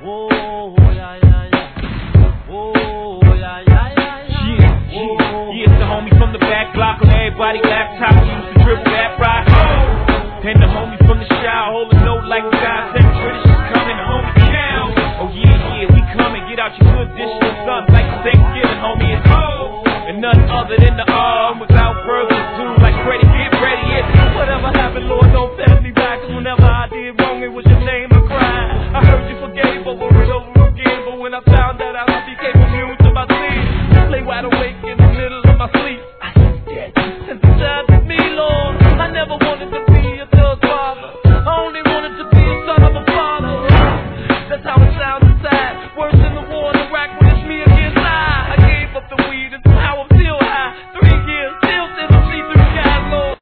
Oh, yeah, yeah, yeah. Oh, yeah, yeah, yeah, yeah. Yeah, it's the homie from the back block on everybody laptop. We used to dribble that rock. And the homie from the shower, hold a note like God said, British is coming, the homie cow. Oh yeah, we coming, get out your good dishes and something like Thanksgiving, homie, it's home. And none other than the without further ado, like Freddie, get ready, yeah. Whatever happened, Lord, don't pass me back, 'cause whenever I did wrong, it was your name I cried. I heard you forgave over and over again, but when I found that out, I became immune to my sins. Lay wide awake in the middle of my sleep. I said, sympathize with me, Lord. I never wanted to be a thug father. I only wanted to be a son of a father. That's how it sounds inside. Worse than